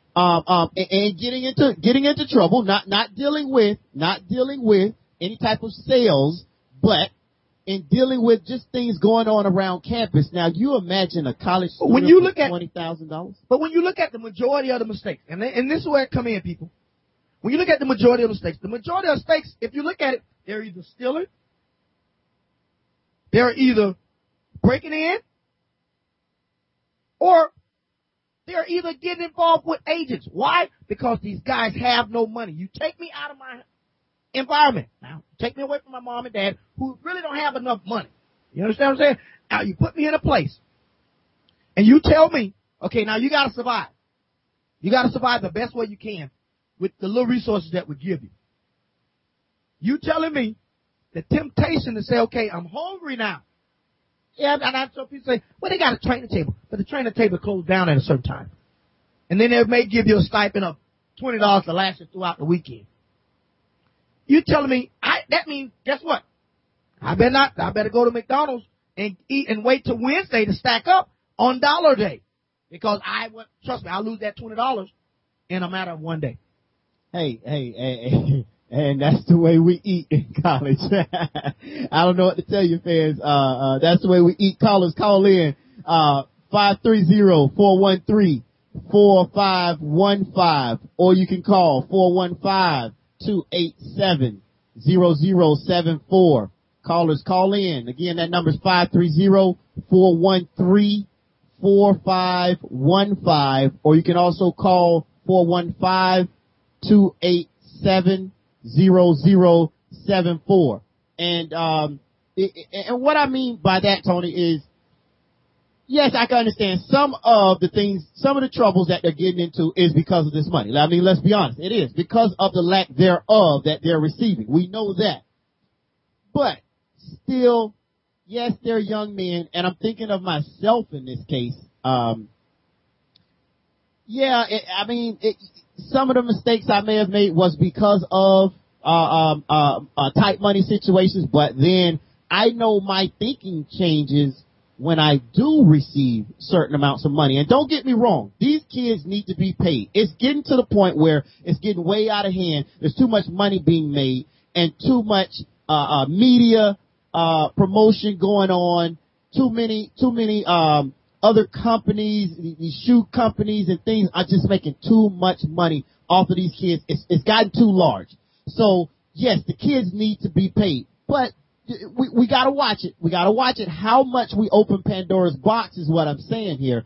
and getting into trouble, not dealing with any type of sales, but in dealing with just things going on around campus. Now, you imagine a college student when you look at $20,000. But when you look at the majority of the mistakes, and this is where it come in, people. When you look at the majority of the mistakes, if you look at it, they're either stealing, they're either breaking in, or they're either getting involved with agents. Why? Because these guys have no money. You take me out of my environment. Now, take me away from my mom and dad who really don't have enough money. You understand what I'm saying? Now, you put me in a place, and you tell me, okay, now you got to survive. You got to survive the best way you can with the little resources that we give you. You telling me the temptation to say, okay, I'm hungry now. Yeah, and I tell people say, well, they got a training table, but the training table closed down at a certain time. And then they may give you a stipend of $20 to last you throughout the weekend. You telling me, that means, guess what? I better go to McDonald's and eat and wait till Wednesday to stack up on Dollar Day. Because trust me, I'll lose that $20 in a matter of one day. Hey. And that's the way we eat in college. I don't know what to tell you, fans. That's the way we eat. Callers, call in. 530-413-4515. Or you can call 415-287-0074. Callers, call in. Again, that number is 530-413-4515. 4515, or you can also call 415-287-0074. And what I mean by that, Tony, is yes, I can understand some of the troubles that they're getting into is because of this money. I mean, let's be honest. It is because of the lack thereof that they're receiving. We know that. But still, yes, they're young men, and I'm thinking of myself in this case. Some of the mistakes I may have made was because of tight money situations, but then I know my thinking changes when I do receive certain amounts of money. And don't get me wrong, these kids need to be paid. It's getting to the point where it's getting way out of hand. There's too much money being made and too much media promotion going on. Too many other companies, these shoe companies and things are just making too much money off of these kids. It's gotten too large. So yes, the kids need to be paid, but we gotta watch it. We gotta watch it. How much we open Pandora's box is what I'm saying here.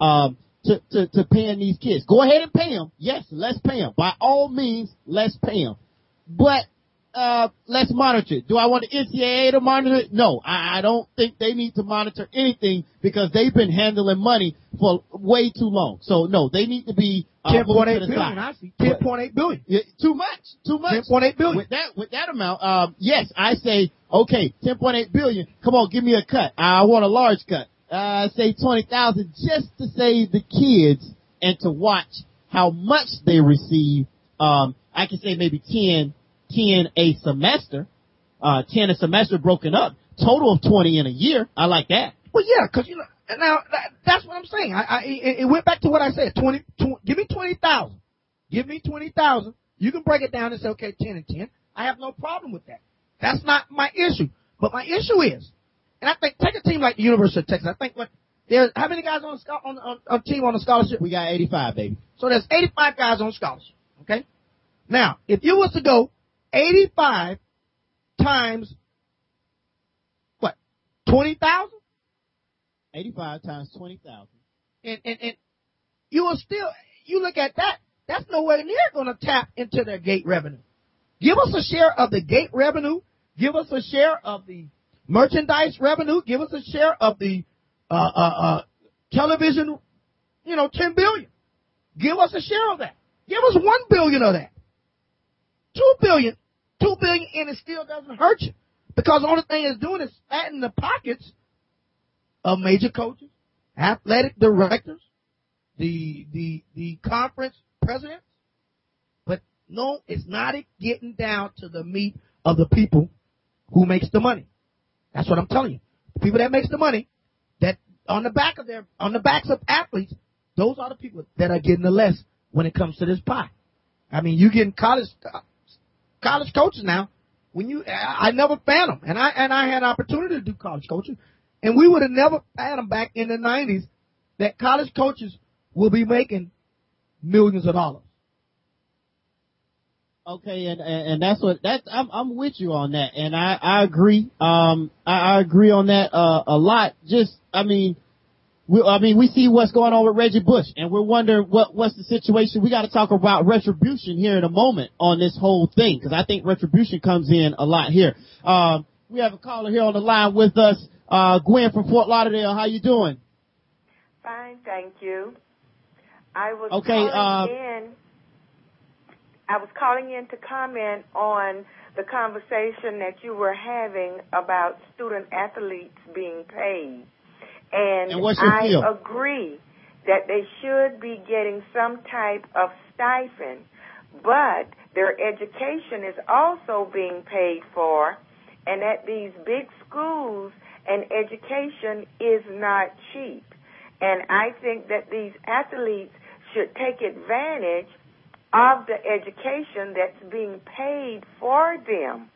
To paying these kids. Go ahead and pay them. Yes, let's pay them. By all means, let's pay them. But let's monitor it. Do I want the NCAA to monitor it? No, I don't think they need to monitor anything because they've been handling money for way too long. So no, they need to be 10.8 billion. I see 10.8 billion. Too much. 10.8 billion. With that amount, yes, I say okay, 10.8 billion. Come on, give me a cut. I want a large cut. Say 20,000 just to save the kids and to watch how much they receive. I can say maybe 10 a semester, 10 a semester broken up, total of 20 in a year. I like that. Well, yeah, cause now that's what I'm saying. It went back to what I said. 20 give me 20,000. Give me 20,000. You can break it down and say, okay, 10 and 10. I have no problem with that. That's not my issue. But my issue is, and I think, take a team like the University of Texas. I think how many guys on a team on a scholarship? We got 85, baby. So there's 85 guys on scholarship. Okay. Now, if you was to go 85 times, what, 20,000? 85 times 20,000. And you will still, you look at that, that's nowhere near going to tap into their gate revenue. Give us a share of the gate revenue. Give us a share of the merchandise revenue. Give us a share of the television, 10 billion. Give us a share of that. Give us 1 billion of that. 2 billion, and it still doesn't hurt you. Because the only thing it's doing is fattening the pockets of major coaches, athletic directors, the conference presidents. But no, it's not getting down to the meat of the people who makes the money. That's what I'm telling you. The people that makes the money, that on the backs of athletes, those are the people that are getting the less when it comes to this pie. I mean, you getting college coaches now. I never found them, and I had an opportunity to do college coaching, and we would have never had them back in the 90s. That college coaches will be making millions of dollars. Okay, and I'm with you on that, and I agree. I agree on that a lot. We see what's going on with Reggie Bush, and we're wondering what's the situation. We got to talk about retribution here in a moment on this whole thing, because I think retribution comes in a lot here. We have a caller here on the line with us, Gwen from Fort Lauderdale. How you doing? Fine, thank you. I was calling in to comment on the conversation that you were having about student athletes being paid. And what's your I feel? agree that they should be getting some type of stipend, but their education is also being paid for, and at these big schools, and education is not cheap. And I think that these athletes should take advantage of the education that's being paid for them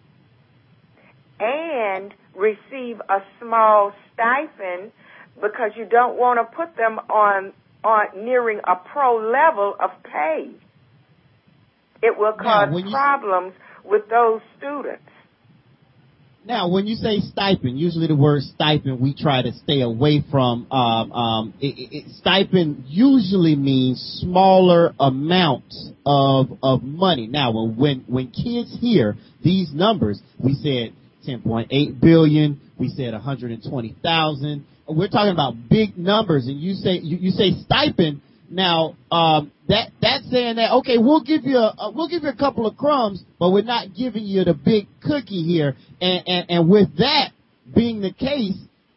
and receive a small stipend, because you don't want to put them on nearing a pro level of pay. It will cause problems with those students. Now, when you say stipend, usually the word stipend we try to stay away from. Stipend usually means smaller amounts of money. Now, when kids hear these numbers, we said 10.8 billion, we said 120,000. We're talking about big numbers, and you say stipend. Now, that's saying that, okay, we'll give you a couple of crumbs, but we're not giving you the big cookie here. And with that being the case,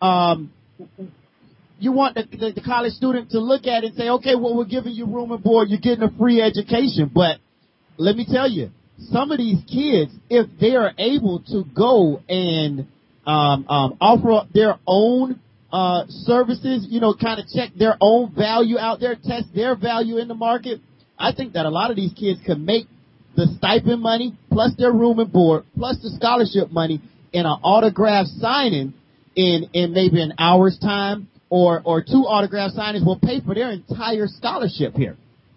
you want the college student to look at it and say, okay, well, we're giving you room and board, you're getting a free education. But let me tell you, some of these kids, if they are able to go and offer their own services, kind of check their own value out there, test their value in the market, I think that a lot of these kids could make the stipend money plus their room and board plus the scholarship money in an autograph signing in maybe an hour's time, or 2 autograph signings will pay for their entire scholarship here.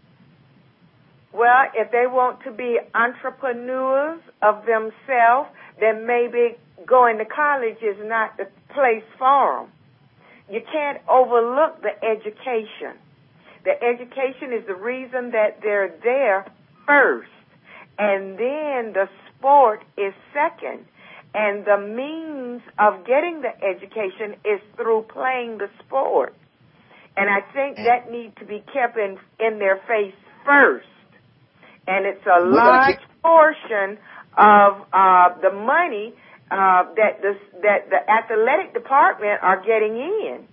Well, if they want to be entrepreneurs of themselves, then maybe going to college is not the place for them. You can't overlook the education. The education is the reason that they're there first, and then the sport is second. And the means of getting the education is through playing the sport. And I think that needs to be kept in their face first. And it's a large portion of the money that the athletic department are getting in.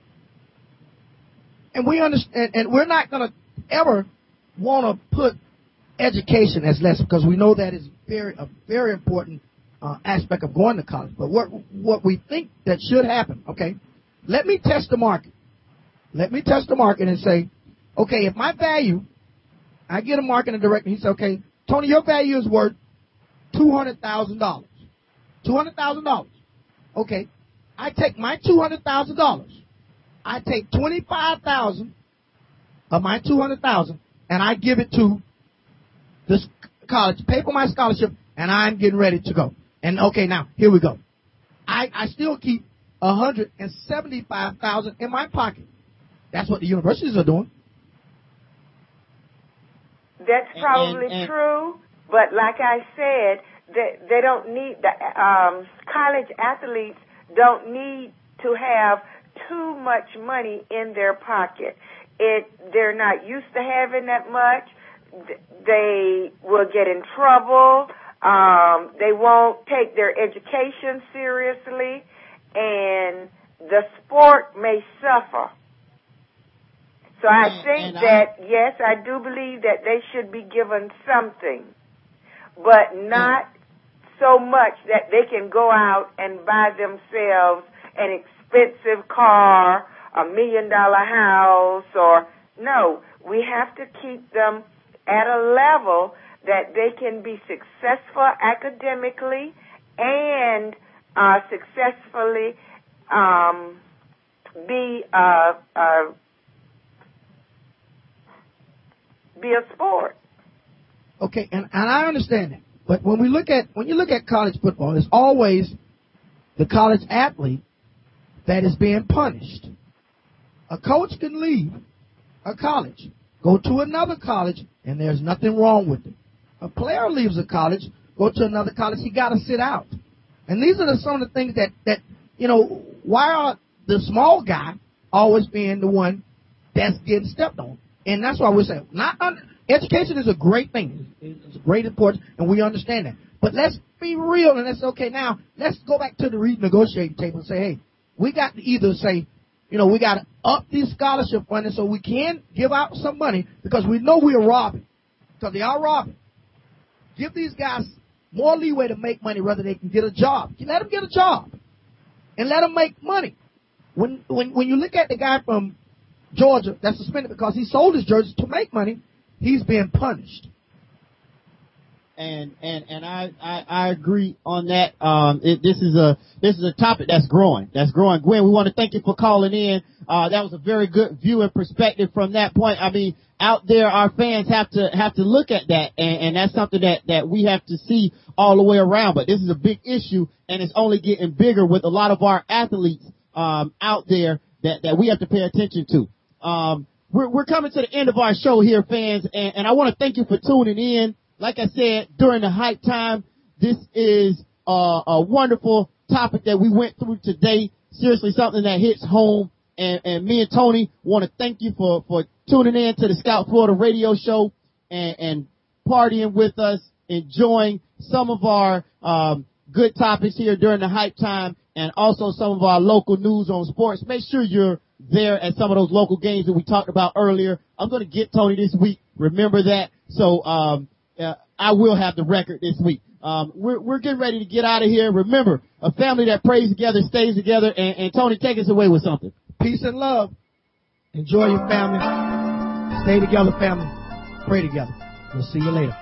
And we understand, and we're not going to ever want to put education as less, because we know that is a very important aspect of going to college. But what we think that should happen, okay, let me test the market. Let me test the market and say, okay, if my value, I get a marketing director, he says, okay, Tony, your value is worth $200,000. $200,000. Okay, I take my $200,000. I take $25,000 of my $200,000 and I give it to this college, pay for my scholarship, and I'm getting ready to go. And okay, now here we go. I still keep $175,000 in my pocket. That's what the universities are doing. That's probably true, but like I said, they don't need college athletes don't need to have too much money in their pocket. They're not used to having that much. They will get in trouble. They won't take their education seriously, and the sport may suffer. So I think that, yes, I do believe that they should be given something, but not so much that they can go out and buy themselves an expensive car, $1 million house, or no. We have to keep them at a level that they can be successful academically and successfully be a sport. Okay, and I understand that. But when you look at college football, it's always the college athlete that is being punished. A coach can leave a college, go to another college, and there's nothing wrong with it. A player leaves a college, go to another college, he got to sit out. And these are some of the things that why are the small guy always being the one that's getting stepped on? And that's why we say education is a great thing. It's a great importance, and we understand that. But let's be real, and let's now let's go back to the renegotiating table and say, hey, we got to either say, we got to up these scholarship funding so we can give out some money, because we know we are robbing, because they are robbing. Give these guys more leeway to make money rather they can get a job. You let them get a job and let them make money. When you look at the guy from Georgia that's suspended because he sold his jerseys to make money, he's being punished. And I agree on that. This is a topic that's growing. Gwen, we want to thank you for calling in. That was a very good view and perspective from that point. I mean, out there, our fans have to look at that, and that's something that we have to see all the way around. But this is a big issue, and it's only getting bigger with a lot of our athletes, out there that we have to pay attention to. We're coming to the end of our show here, fans, and I want to thank you for tuning in. Like I said, during the hype time, this is a wonderful topic that we went through today. Seriously, something that hits home. And me and Tony want to thank you for tuning in to the Scout Florida radio show and partying with us, enjoying some of our good topics here during the hype time, and also some of our local news on sports. Make sure you're there at some of those local games that we talked about earlier. I'm going to get Tony this week. Remember that. So I will have the record this week. We're getting ready to get out of here. Remember, a family that prays together stays together. And Tony, take us away with something. Peace and love. Enjoy your family. Stay together, family. Pray together. We'll see you later.